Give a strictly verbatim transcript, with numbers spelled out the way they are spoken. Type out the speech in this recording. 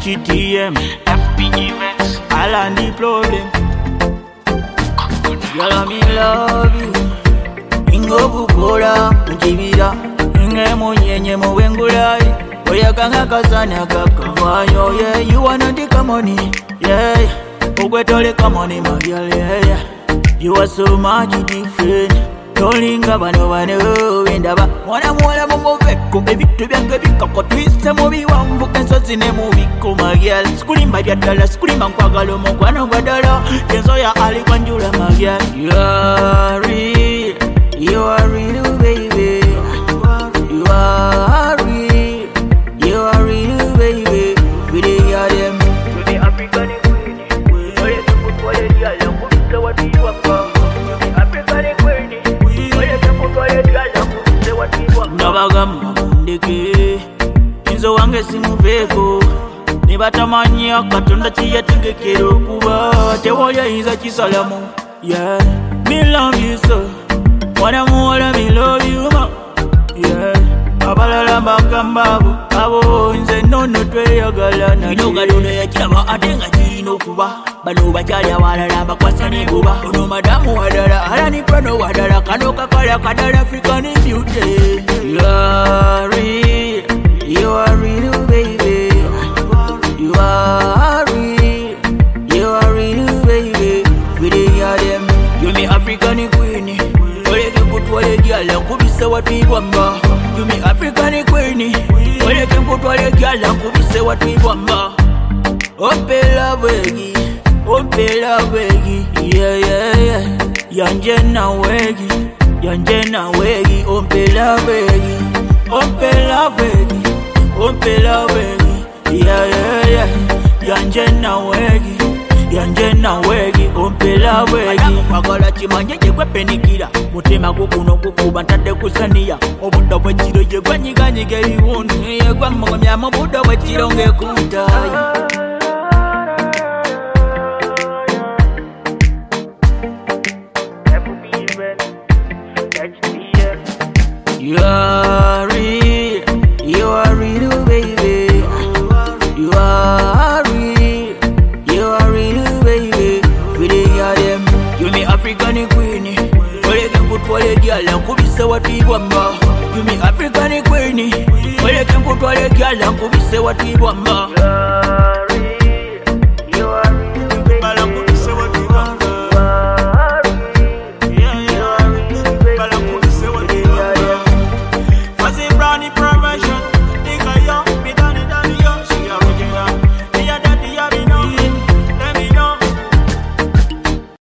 G T M, F P events, Alan the problem. Girl, me love you. Ingo bukora, mujibira. Inge munyenye muwengulai. Oya kanga kasana kakavanyo. Yeah, you wanna take money. Yeah, ugwetole money, my girl. Yeah, you are so much different. Tolinga bano bano wendaba mwana mwana mumuveko ebitu byange bikako twise mubi wangu ensozi ne mubiko magyal skulimba byaddala skulima nkwagala omukwano gwadala kenzo ya ali kwanjula magyal. You are real, you are real baby, you are real, you are real baby. We dey are them to the African queen. Wale tuko wale dia yangu mtawa diwa kwa African queen. Nabagamba mundeke Inzo wange simuveko Nibatamanya katonda chiyategekera okuba Tewalya yinza kisalamu. Yeah, me love you so. Mwana muwala me love you ma. Yeah, abalala bagambabu abo nze nono tweyagalana. Inoga dono yakiraba ate nga kirina okuba. Bano bakyali abalala bakwasa n'engoba. Ono madamu wadala alani prano wadala kano kakala kadala African beauty. You are real, you are real baby, you are real, you are real baby. We dey are them. You me African queen. Oleke kutwale gyala nkubise watwibwamba. You me African queen. Oleke kutwale gyala nkubise watwibwamba. Ope love Ompela wegi, yeah yeah yeah. Yanje na wegi, yanje na wegi. Ompela wegi, ompela wegi, ompela wegi, yeah yeah yeah. Yanje na wegi, yanje na wegi. Ompela wegi. Kwagala chimanye jekwe penikira. Mutema kukuno kukuba ntade kusania. Obuda bwechiro jekwe nyiganyige iwundu. Yegwa mwamya mabuda bwechiro ngekutaya. You are real, you are real baby, you are real, you are real baby. We dey are them. You me African queen. Oleke kutwale gyala nkubise watwibwamba. You me African queen. Oleke kutwale gyala nkubise watwibwamba.